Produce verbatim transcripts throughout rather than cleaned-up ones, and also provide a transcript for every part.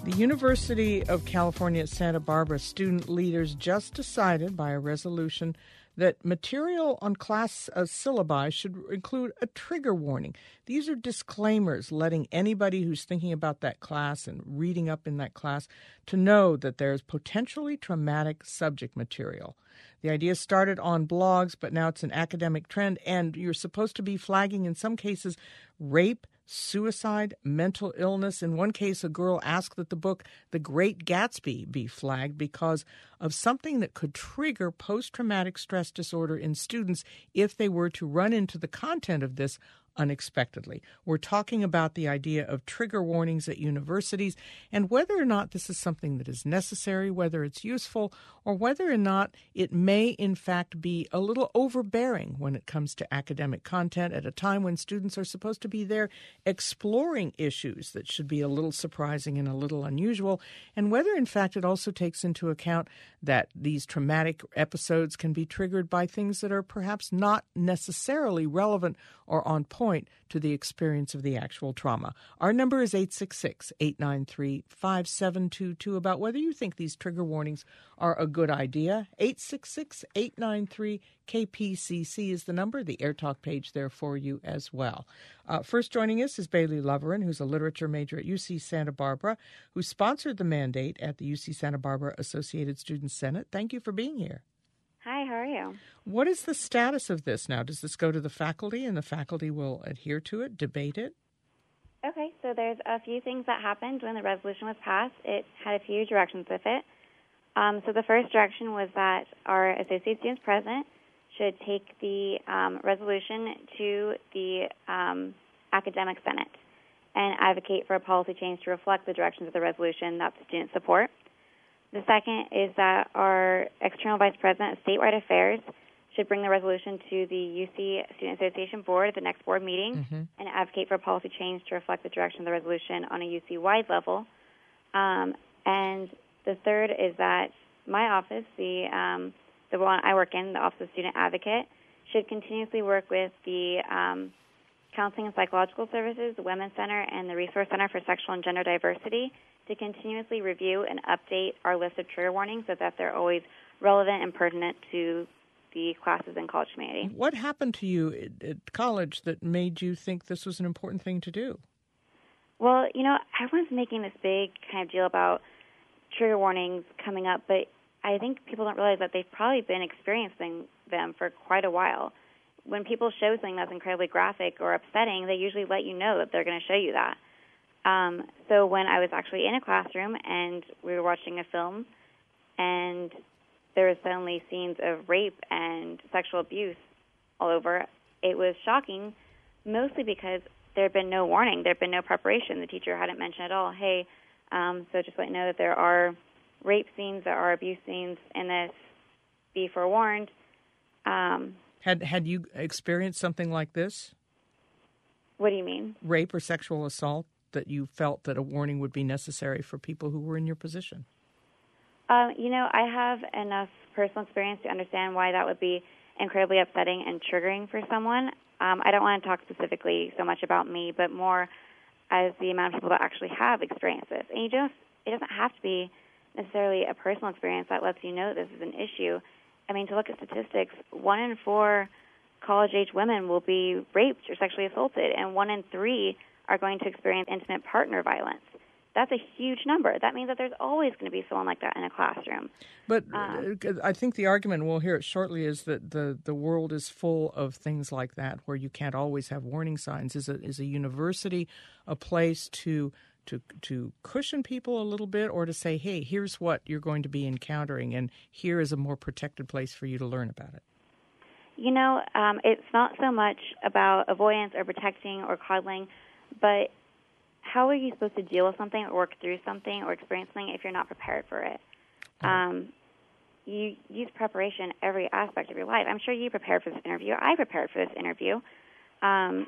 The University of California at Santa Barbara student leaders just decided by a resolution that material on class uh, syllabi should include a trigger warning. These are disclaimers letting anybody who's thinking about that class and reading up in that class to know that there's potentially traumatic subject material. The idea started on blogs, but now it's an academic trend, and you're supposed to be flagging, in some cases, rape, suicide, mental illness. In one case, a girl asked that the book The Great Gatsby be flagged because of something that could trigger post-traumatic stress disorder in students if they were to run into the content of this unexpectedly. We're talking about the idea of trigger warnings at universities and whether or not this is something that is necessary, whether it's useful, or whether or not it may in fact be a little overbearing when it comes to academic content at a time when students are supposed to be there exploring issues that should be a little surprising and a little unusual, and whether in fact it also takes into account that these traumatic episodes can be triggered by things that are perhaps not necessarily relevant or on point to the experience of the actual trauma. Our number is eight six six, eight nine three, five seven two two about whether you think these trigger warnings are a good idea. eight six six, eight nine three, K P C C is the number, the AirTalk page there for you as well. Uh, first joining us is Bailey Loverin, who's a literature major at U C Santa Barbara, who sponsored the mandate at the U C Santa Barbara Associated Students Senate. Thank you for being here. Hi, how are you? What is the status of this now? Does this go to the faculty and the faculty will adhere to it, debate it? Okay, so there's a few things that happened when the resolution was passed. It had a few directions with it. Um, so the first direction was that our Associate Students President should take the um, resolution to the um, Academic Senate and advocate for a policy change to reflect the directions of the resolution that the students support. The second is that our External Vice President of Statewide Affairs should bring the resolution to the U C Student Association Board at the next board meeting mm-hmm. and advocate for a policy change to reflect the direction of the resolution on a U C-wide level. Um, and the third is that my office, the um, the one I work in, the Office of Student Advocate, should continuously work with the um, Counseling and Psychological Services, the Women's Center, and the Resource Center for Sexual and Gender Diversity to continuously review and update our list of trigger warnings so that they're always relevant and pertinent to the classes and college community. What happened to you at, at college that made you think this was an important thing to do? Well, you know, everyone's making this big kind of deal about trigger warnings coming up, but I think people don't realize that they've probably been experiencing them for quite a while. When people show something that's incredibly graphic or upsetting, they usually let you know that they're going to show you that. Um, so when I was actually in a classroom and we were watching a film and there was suddenly scenes of rape and sexual abuse all over, it was shocking, mostly because there had been no warning, there had been no preparation. The teacher hadn't mentioned at all, hey, um, so just let you know that there are rape scenes, there are abuse scenes in this, be forewarned. Um, had had you experienced something like this? What do you mean? Rape or sexual assault, that you felt that a warning would be necessary for people who were in your position? Um, you know, I have enough personal experience to understand why that would be incredibly upsetting and triggering for someone. Um, I don't want to talk specifically so much about me, but more as the amount of people that actually have experienced this. And you don't, it doesn't have to be necessarily a personal experience that lets you know this is an issue. I mean, to look at statistics, one in four college-age women will be raped or sexually assaulted, and one in three are going to experience intimate partner violence. That's a huge number. That means that there's always going to be someone like that in a classroom. But um, I think the argument, we'll hear it shortly, is that the, the world is full of things like that where you can't always have warning signs. Is a, is a university a place to to to cushion people a little bit, or to say, hey, here's what you're going to be encountering, and here is a more protected place for you to learn about it? You know, um, it's not so much about avoidance or protecting or coddling, but how are you supposed to deal with something or work through something or experience something if you're not prepared for it? Um, you use preparation every aspect of your life. I'm sure you prepared for this interview. I prepared for this interview. Um,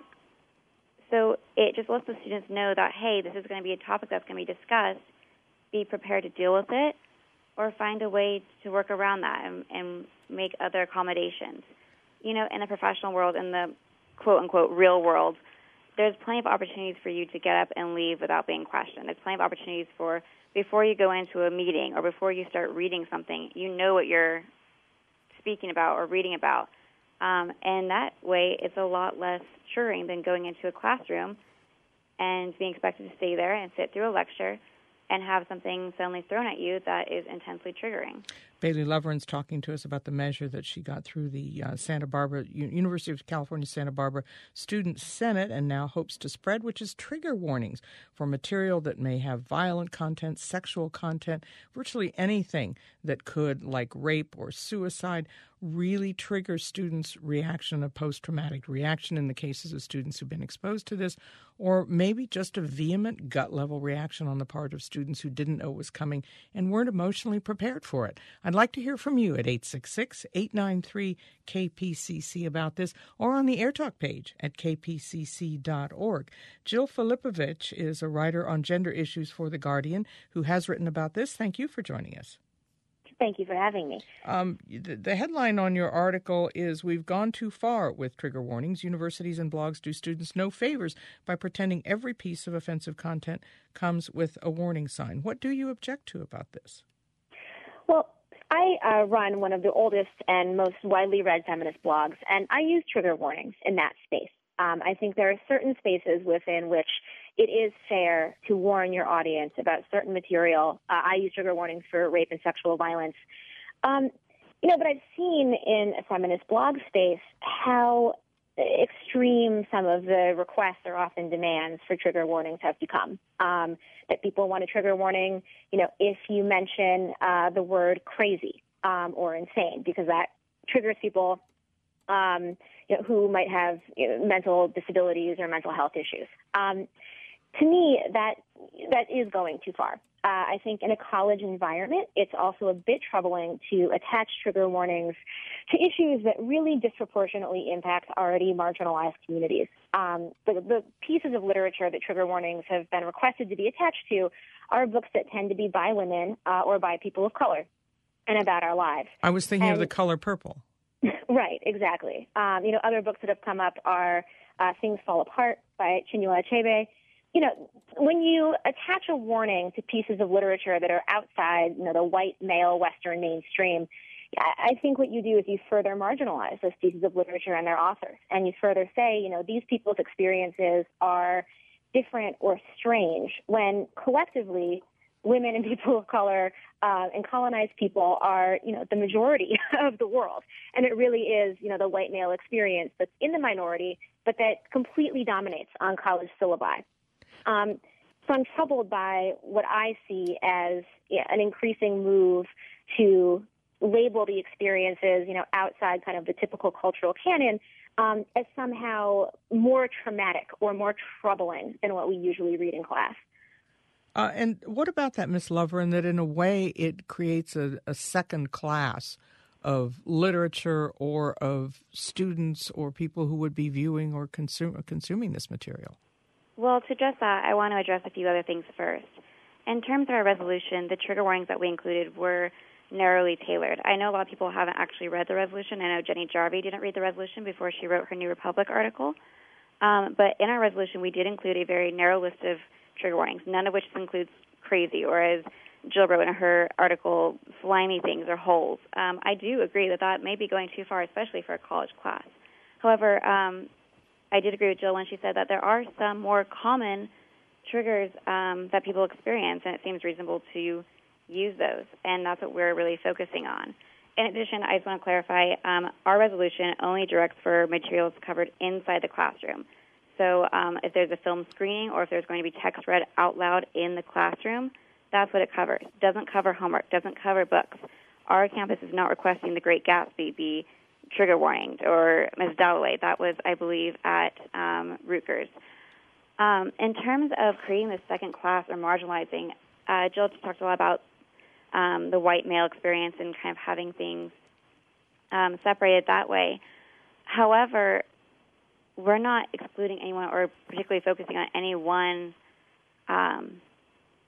so it just lets the students know that, hey, this is going to be a topic that's going to be discussed. Be prepared to deal with it or find a way to work around that and, and make other accommodations. You know, in the professional world, in the quote-unquote real world, there's plenty of opportunities for you to get up and leave without being questioned. There's plenty of opportunities for, before you go into a meeting or before you start reading something, you know what you're speaking about or reading about. Um, and that way, it's a lot less triggering than going into a classroom and being expected to stay there and sit through a lecture and have something suddenly thrown at you that is intensely triggering. Bailey Loverin's talking to us about the measure that she got through the uh, Santa Barbara, U- University of California, Santa Barbara Student Senate and now hopes to spread, which is trigger warnings for material that may have violent content, sexual content, virtually anything that could, like rape or suicide, really trigger students' reaction, a post-traumatic reaction in the cases of students who've been exposed to this, or maybe just a vehement gut-level reaction on the part of students who didn't know it was coming and weren't emotionally prepared for it. I'd like to hear from you at eight six six, eight nine three, K P C C about this or on the AirTalk page at k p c c dot org. Jill Filipovich is a writer on gender issues for The Guardian who has written about this. Thank you for joining us. Thank you for having me. Um, the, the headline on your article is, "We've gone too far with trigger warnings. Universities and blogs do students no favors by pretending every piece of offensive content comes with a warning sign." What do you object to about this? Well, I uh, run one of the oldest and most widely read feminist blogs, and I use trigger warnings in that space. Um, I think there are certain spaces within which it is fair to warn your audience about certain material. Uh, I use trigger warnings for rape and sexual violence. Um, you know, but I've seen in a feminist blog space how extreme some of the requests or often demands for trigger warnings have become. Um, that people want a trigger warning, you know, if you mention uh, the word crazy um, or insane, because that triggers people um, you know, who might have you know, mental disabilities or mental health issues. Um, to me, that that is going too far. Uh, I think in a college environment, it's also a bit troubling to attach trigger warnings to issues that really disproportionately impact already marginalized communities. Um, the, the pieces of literature that trigger warnings have been requested to be attached to are books that tend to be by women uh, or by people of color and about our lives. I was thinking and, of The Color Purple. Right, exactly. Um, you know, other books that have come up are uh, Things Fall Apart by Chinua Achebe. You know, when you attach a warning to pieces of literature that are outside, you know, the white male Western mainstream, I think what you do is you further marginalize those pieces of literature and their authors. And you further say, you know, these people's experiences are different or strange when collectively women and people of color uh, and colonized people are, you know, the majority of the world. And it really is, you know, the white male experience that's in the minority, but that completely dominates on college syllabi. Um, so I'm troubled by what I see as yeah, an increasing move to label the experiences, you know, outside kind of the typical cultural canon um, as somehow more traumatic or more troubling than what we usually read in class. Uh, and what about that, Miz Loverin, that in a way it creates a, a second class of literature or of students or people who would be viewing or consume, consuming this material? Well, to address that, I want to address a few other things first. In terms of our resolution, the trigger warnings that we included were narrowly tailored. I know a lot of people haven't actually read the resolution. I know Jenny Jarvie didn't read the resolution before she wrote her New Republic article. Um, but in our resolution, we did include a very narrow list of trigger warnings, none of which includes crazy or, as Jill wrote in her article, slimy things or holes. Um, I do agree that that may be going too far, especially for a college class. However, um, I did agree with Jill when she said that there are some more common triggers um, that people experience, and it seems reasonable to use those, and that's what we're really focusing on. In addition, I just want to clarify, um, our resolution only directs for materials covered inside the classroom. So um, if there's a film screening or if there's going to be text read out loud in the classroom, that's what it covers. It doesn't cover homework, doesn't cover books. Our campus is not requesting The Great Gatsby be trigger warninged or Miz Dalloway. That was, I believe, at um, Rutgers. Um, in terms of creating this second class or marginalizing, uh, Jill just talked a lot about um, the white male experience and kind of having things um, separated that way. However, we're not excluding anyone or particularly focusing on any one um,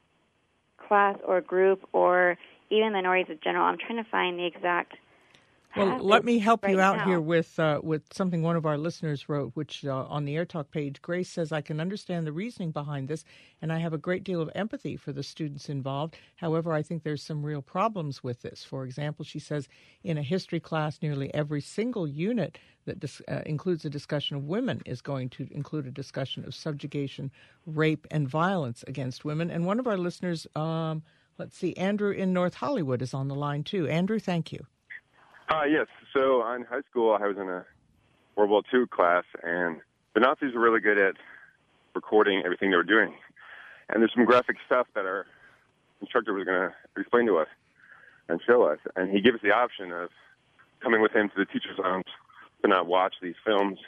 class or group or even minorities in general. I'm trying to find the exact Well, let me help right you out now. here with uh, with something one of our listeners wrote, which uh, on the AirTalk page, Grace says, I can understand the reasoning behind this, and I have a great deal of empathy for the students involved. However, I think there's some real problems with this. For example, she says, in a history class, nearly every single unit that dis- uh, includes a discussion of women is going to include a discussion of subjugation, rape, and violence against women. And one of our listeners, um, let's see, Andrew in North Hollywood is on the line, too. Andrew, thank you. Uh, yes. So in high school, I was in a World War Two class, and the Nazis were really good at recording everything they were doing. And there's some graphic stuff that our instructor was going to explain to us and show us. And he gave us the option of coming with him to the teacher's lounge to not watch these films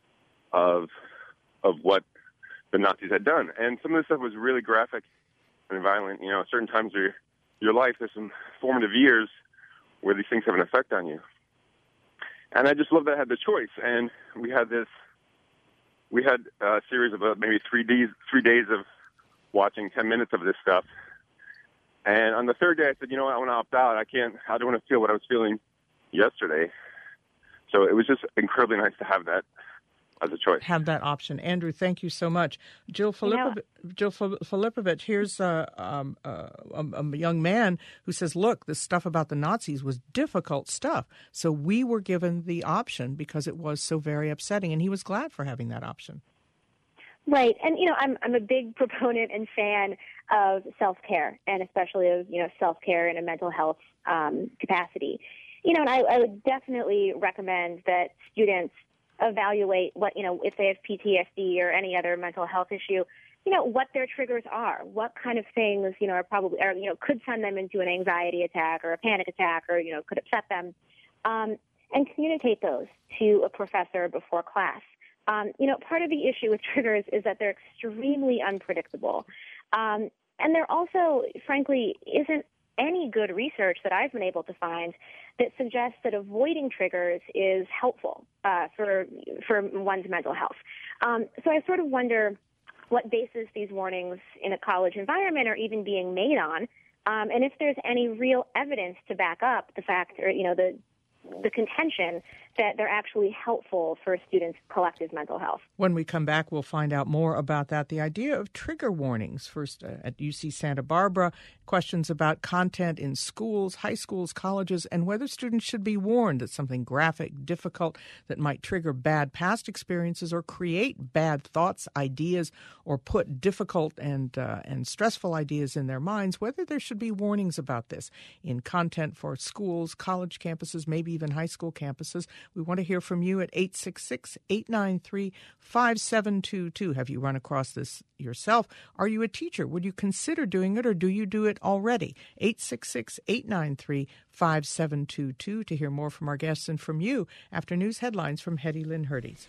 of of what the Nazis had done. And some of this stuff was really graphic and violent. You know, at certain times of your, your life, there's some formative years where these things have an effect on you. And I just love that I had the choice. And we had this, we had a series of uh, maybe three days, three days of watching ten minutes of this stuff. And on the third day, I said, you know what, I want to opt out. I can't, I don't want to feel what I was feeling yesterday. So it was just incredibly nice to have that as a choice. Have that option. Andrew, thank you so much. Jill Filipovich, Jill Filipovich, here's a, um, a, a young man who says, look, this stuff about the Nazis was difficult stuff. So we were given the option because it was so very upsetting, and he was glad for having that option. Right. And, you know, I'm I'm a big proponent and fan of self-care, and especially of, you know, self-care in a mental health um, capacity. You know, and I, I would definitely recommend that students evaluate what, you know, if they have P T S D or any other mental health issue, you know, what their triggers are, what kind of things, you know, are probably, or, you know, could send them into an anxiety attack or a panic attack or, you know, could upset them, um, and communicate those to a professor before class. Um, you know, part of the issue with triggers is that they're extremely unpredictable. Um, and there also, frankly, isn't any good research that I've been able to find that suggests that avoiding triggers is helpful uh, for for one's mental health. Um, so I sort of wonder what basis these warnings in a college environment are even being made on, um, and if there's any real evidence to back up the fact, or you know, the the contention that they're actually helpful for students' collective mental health. When we come back, we'll find out more about that. The idea of trigger warnings, first uh, at U C Santa Barbara, questions about content in schools, high schools, colleges, and whether students should be warned that something graphic, difficult, that might trigger bad past experiences or create bad thoughts, ideas, or put difficult and uh, and stressful ideas in their minds, whether there should be warnings about this in content for schools, college campuses, maybe even high school campuses. We want to hear from you at eight six six, eight nine three, five seven two two. Have you run across this yourself? Are you a teacher? Would you consider doing it, or do you do it already? eight six six, eight nine three, five seven two two to hear more from our guests and from you after news headlines from Hetty Lynn Herdes.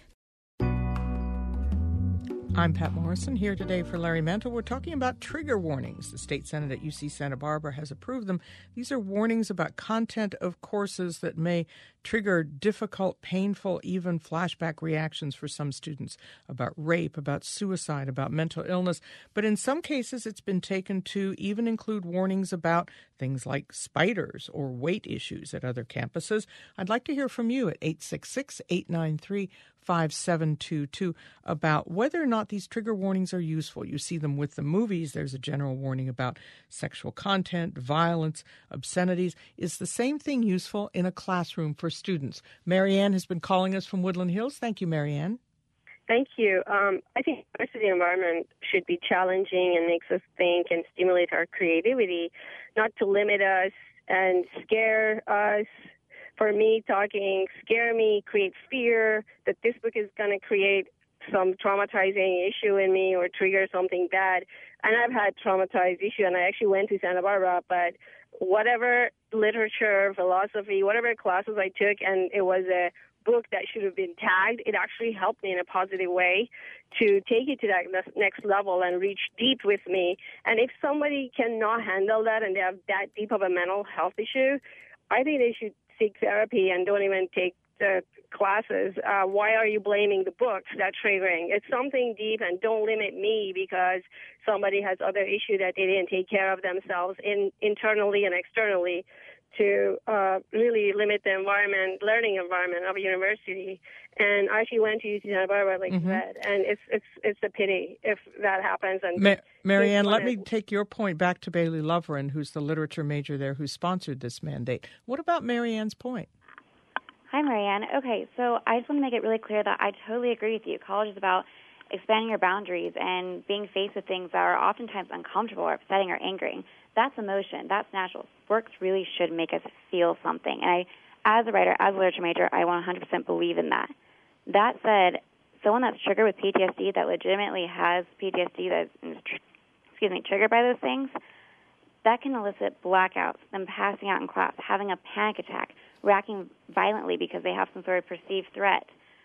I'm Pat Morrison, here today for Larry Mantle. We're talking about trigger warnings. The State Senate at U C Santa Barbara has approved them. These are warnings about content of courses that may trigger difficult, painful, even flashback reactions for some students about rape, about suicide, about mental illness. But in some cases, it's been taken to even include warnings about things like spiders or weight issues at other campuses. I'd like to hear from you at eight six six, eight nine three, five seven two two about whether or not these trigger warnings are useful. You see them with the movies. There's a general warning about sexual content, violence, obscenities. Is the same thing useful in a classroom for students? Marianne has been calling us from Woodland Hills. Thank you, Marianne. Thank you. Um, I think most of the environment should be challenging and makes us think and stimulate our creativity, not to limit us and scare us. For me, talking scare me, create fear that this book is going to create some traumatizing issue in me or trigger something bad. And I've had traumatized issue, and I actually went to Santa Barbara, but whatever literature, philosophy, whatever classes I took, and it was a book that should have been tagged, it actually helped me in a positive way to take it to that next level and reach deep with me. And if somebody cannot handle that and they have that deep of a mental health issue, I think they should seek therapy and don't even take the classes. Uh, why are you blaming the books that's triggering? It's something deep, and don't limit me because somebody has other issue that they didn't take care of themselves in, internally and externally. to uh, really limit the environment, learning environment of a university. And I actually went to U C Santa Barbara, like mm-hmm. you said, and it's it's it's a pity if that happens. And Ma- Marianne, let me take your point back to Bailey Lovren, who's the literature major there who sponsored this mandate. What about Marianne's point? Hi, Marianne. Okay, so I just want to make it really clear that I totally agree with you. College is about expanding your boundaries and being faced with things that are oftentimes uncomfortable or upsetting or angering. That's emotion. That's natural. Works really should make us feel something. And I, as a writer, as a literature major, I one hundred percent believe in that. That said, someone that's triggered with P T S D, that legitimately has P T S D that is, excuse me, triggered by those things, that can elicit blackouts, them passing out in class, having a panic attack, reacting violently because they have some sort of perceived threat.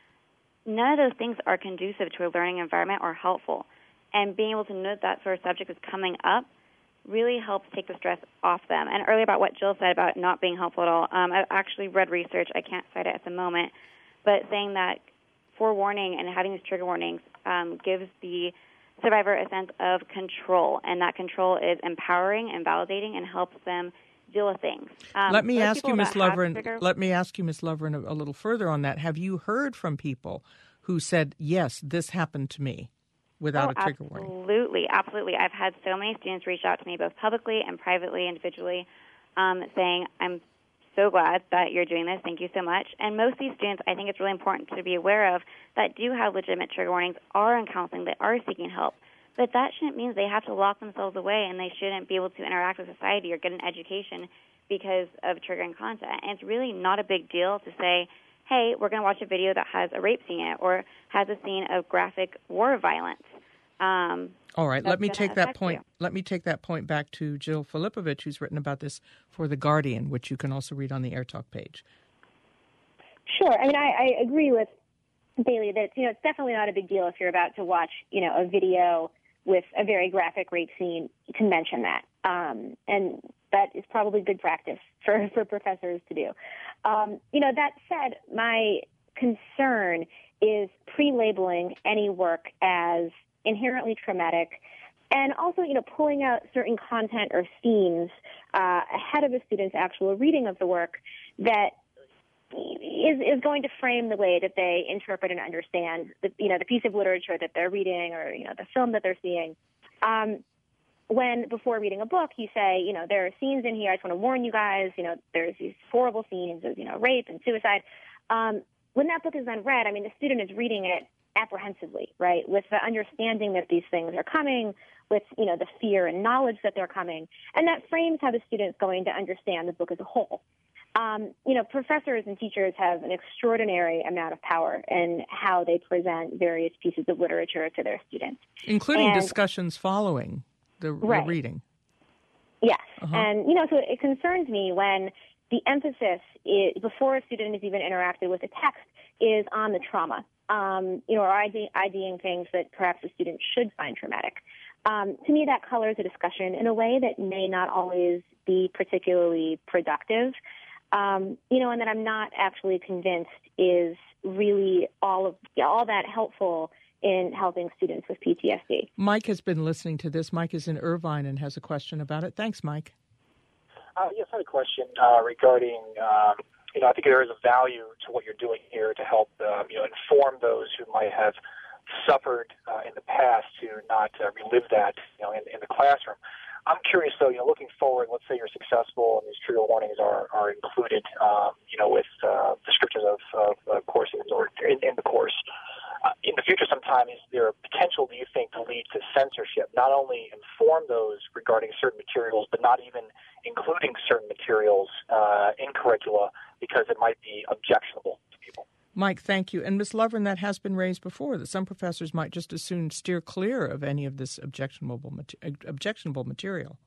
None of those things are conducive to a learning environment or helpful. And being able to know that sort of subject is coming up really helps take the stress off them. And earlier about what Jill said about not being helpful at all, um, I've actually read research, I can't cite it at the moment, but saying that forewarning and having these trigger warnings um, gives the survivor a sense of control, and that control is empowering and validating and helps them deal with things. Um, let me ask you, Miz Lovren. Let me ask you, Miz Lovren, a, a little further on that. Have you heard from people who said, "Yes, this happened to me," without oh, a trigger warning? Absolutely, absolutely. I've had so many students reach out to me, both publicly and privately, individually, um, saying, "I'm so glad that you're doing this. Thank you so much." And most of these students, I think it's really important to be aware of, that do have legitimate trigger warnings, are in counseling, that are seeking help. But that shouldn't mean they have to lock themselves away and they shouldn't be able to interact with society or get an education because of triggering content. And it's really not a big deal to say, hey, we're going to watch a video that has a rape scene in it or has a scene of graphic war violence. Um, All right, let me take that point. You. Let me take that point back to Jill Filipovich, who's written about this for The Guardian, which you can also read on the AirTalk page. Sure. I mean, I, I agree with Bailey that, you know, it's definitely not a big deal if you're about to watch, you know, a video with a very graphic rape scene to mention that. Um, and that is probably good practice for, for professors to do. Um, you know, that said, my concern is pre-labeling any work as inherently traumatic and also, you know, pulling out certain content or themes uh, ahead of a student's actual reading of the work that is is going to frame the way that they interpret and understand the, you know, the piece of literature that they're reading or, you know, the film that they're seeing. Um, when before reading a book, you say, you know, there are scenes in here, I just want to warn you guys, you know, there's these horrible scenes of, you know, rape and suicide. Um, when that book is then read, I mean, the student is reading it apprehensively, right, with the understanding that these things are coming, with, you know, the fear and knowledge that they're coming. And that frames how the student's going to understand the book as a whole. Um, you know, professors and teachers have an extraordinary amount of power in how they present various pieces of literature to their students. Including and, discussions following the, right. the reading. Yes. Uh-huh. And, you know, so it concerns me when the emphasis is, before a student has even interacted with a text, is on the trauma, um, you know, or ID, IDing things that perhaps a student should find traumatic. Um, to me, that colors a discussion in a way that may not always be particularly productive. Um, you know, and that I'm not actually convinced is really all of all that helpful in helping students with P T S D. Mike has been listening to this. Mike is in Irvine and has a question about it. Thanks, Mike. Uh, yes, I had a question uh, regarding, um, you know, I think there is a value to what you're doing here to help, uh, you know, inform those who might have suffered uh, in the past to not uh, relive that, you know, in, in the classroom. I'm curious, though, you know, looking forward, let's say you're successful and these trigger warnings are, are included, um, you know, with uh, descriptions of, of uh, courses or in, in the course. Uh, in the future sometime, is there a potential, do you think, to lead to censorship, not only inform those regarding certain materials, but not even including certain materials uh, in curricula because it might be objectionable to people? Mike, thank you. And Miz Lovren, that has been raised before, that some professors might just as soon steer clear of any of this objectionable objectionable material.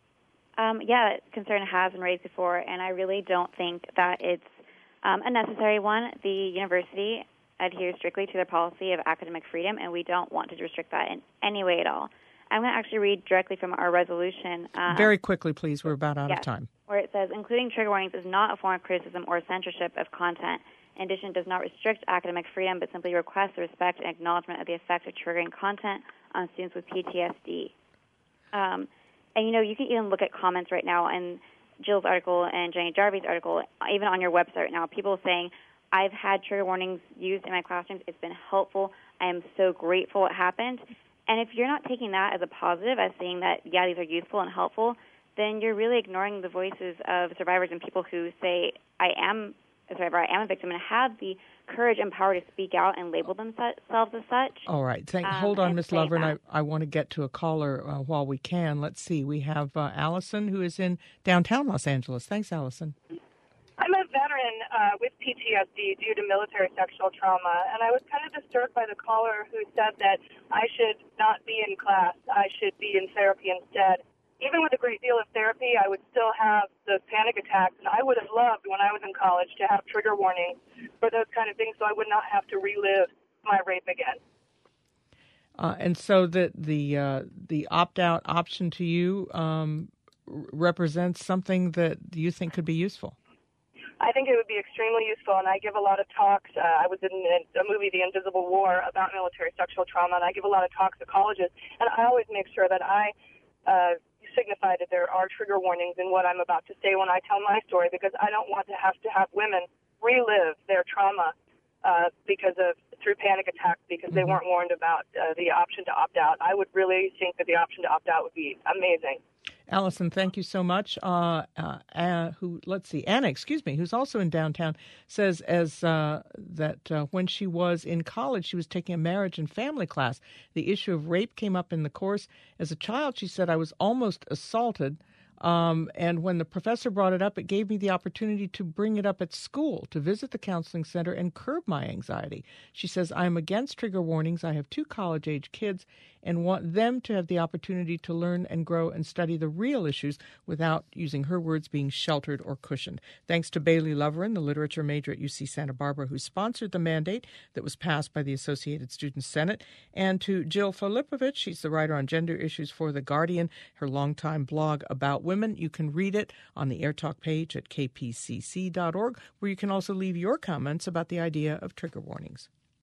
Um, yeah, that concern has been raised before, and I really don't think that it's um, a necessary one. The university adheres strictly to their policy of academic freedom, and we don't want to restrict that in any way at all. I'm going to actually read directly from our resolution. Um, Very quickly, please. We're about out yes, of time. Where it says, including trigger warnings is not a form of criticism or censorship of content. In addition, it does not restrict academic freedom, but simply requests the respect and acknowledgement of the effect of triggering content on students with P T S D. Um, and, you know, you can even look at comments right now, and Jill's article and Jenny Jarvie's article, even on your website right now, people saying, I've had trigger warnings used in my classrooms. It's been helpful. I am so grateful it happened. And if you're not taking that as a positive, as saying that, yeah, these are useful and helpful, then you're really ignoring the voices of survivors and people who say, I am a survivor, I am a victim, and have the courage and power to speak out and label themselves as such. All right. Thank, um, hold on, Miz Lovren. I, I want to get to a caller uh, while we can. Let's see. We have uh, Allison, who is in downtown Los Angeles. Thanks, Allison. I'm a veteran uh, with P T S D due to military sexual trauma, and I was kind of disturbed by the caller who said that I should not be in class. I should be in therapy instead. Even with a great deal of therapy, I would still have the panic attacks, and I would have loved when I was in college to have trigger warnings for those kind of things so I would not have to relive my rape again. Uh, and so the the, uh, the opt-out option to you um, represents something that you think could be useful. I think it would be extremely useful, and I give a lot of talks. Uh, I was in a movie, The Invisible War, about military sexual trauma, and I give a lot of talks to colleges, and I always make sure that I uh, signify that there are trigger warnings in what I'm about to say when I tell my story, because I don't want to have to have women relive their trauma uh, because of through panic attacks because mm-hmm. they weren't warned about uh, the option to opt out. I would really think that the option to opt out would be amazing. Allison, thank you so much. Uh, uh, uh, who? Let's see, Anna, excuse me, who's also in downtown, says as uh, that uh, when she was in college, she was taking a marriage and family class. The issue of rape came up in the course. As a child, she said, I was almost assaulted. Um, and when the professor brought it up, it gave me the opportunity to bring it up at school, to visit the counseling center and curb my anxiety. She says, I'm against trigger warnings. I have two college-age kids and want them to have the opportunity to learn and grow and study the real issues without, using her words, being sheltered or cushioned. Thanks to Bailey Lovren, the literature major at U C Santa Barbara, who sponsored the mandate that was passed by the Associated Students Senate, and to Jill Filipovich. She's the writer on gender issues for The Guardian, her longtime blog about women. You can read it on the AirTalk page at k p c c dot org, where you can also leave your comments about the idea of trigger warnings.